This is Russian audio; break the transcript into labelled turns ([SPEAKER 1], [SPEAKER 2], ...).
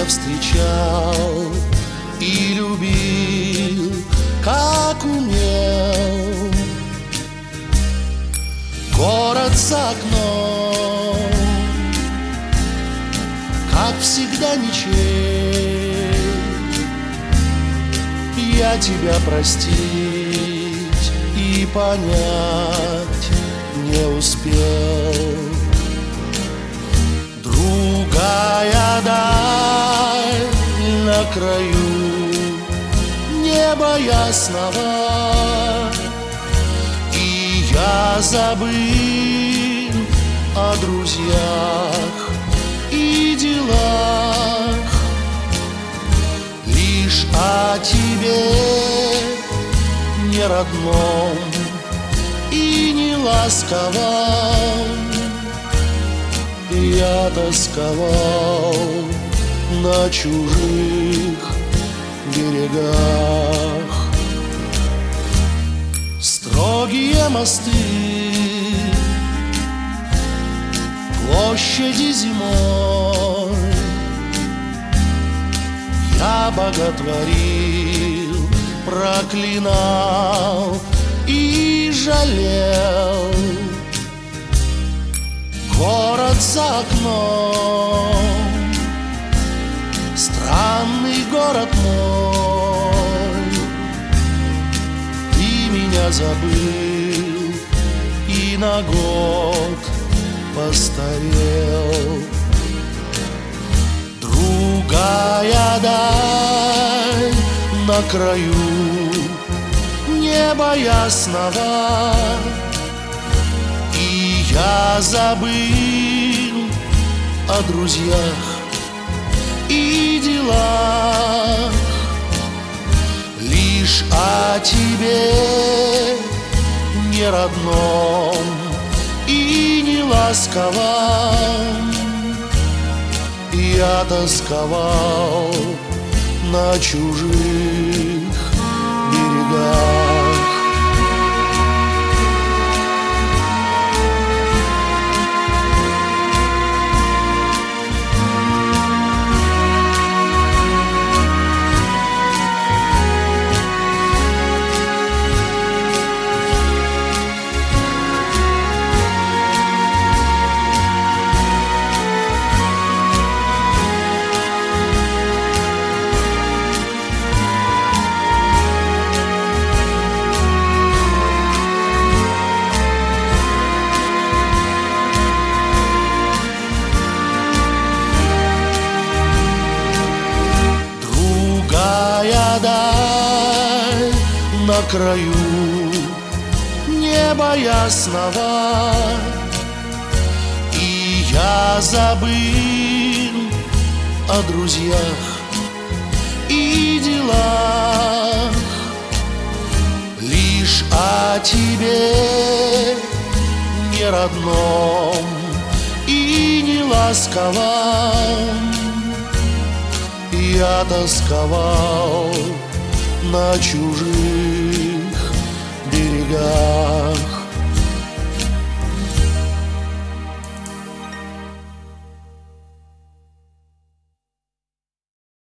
[SPEAKER 1] встречал и любил, как умел. Город за окном, как всегда ничей. Я тебя простить и понять не успел. Другая даль на краю неба ясного, и я забыл о друзьях и делах, лишь о тебе, не родном и не ласковом. Я тосковал на чужих берегах. Строгие мосты, площади зимой я боготворил, проклинал и жалел. Город за окном, странный город мой. Ты меня забыл и на год постарел. Другая даль на краю неба ясного, и я забыл о друзьях и делах, лишь о тебе, не родном и не ласковом. Я тосковал на чужих берегах. Даль на краю неба ясного, и я забыл о друзьях и делах, лишь о тебе, не родном и не ласковом. Я тосковал на чужих